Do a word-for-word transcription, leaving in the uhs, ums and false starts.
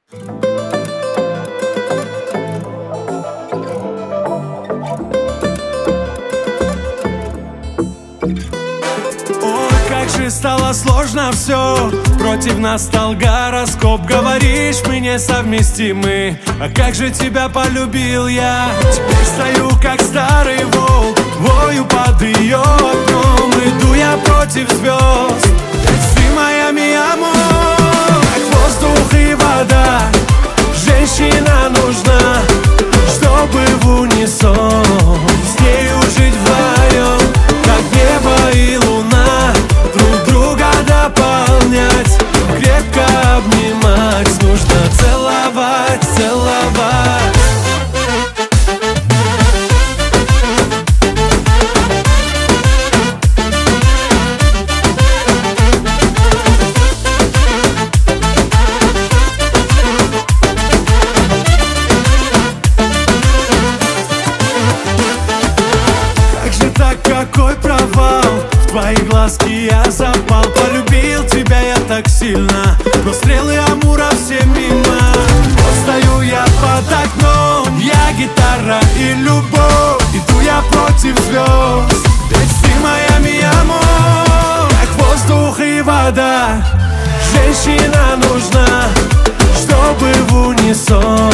Как же стало сложно все, против нас стал гороскоп. Говоришь, мы несовместимы, а как же тебя полюбил я. Теперь стою, как старый волк, вою под ее окном. Иду я против звезд, ведь ты моя ми-амор. Как воздух и вода, женщина нужна, чтобы в унисон с нею жить вдвоем. Как небо и луна, друг друга дополнять, крепко обнимать, нужно целовать, целовать. Как же так, какой провал? В твои глазки я запал. Полюбил тебя я так сильно, но стрелы Амура все мимо. Вот стою я под окном, я гитара и любовь. Иду я против звезд, ведь ты моя ми-амор. Как воздух и вода, женщина нужна, чтобы в унисон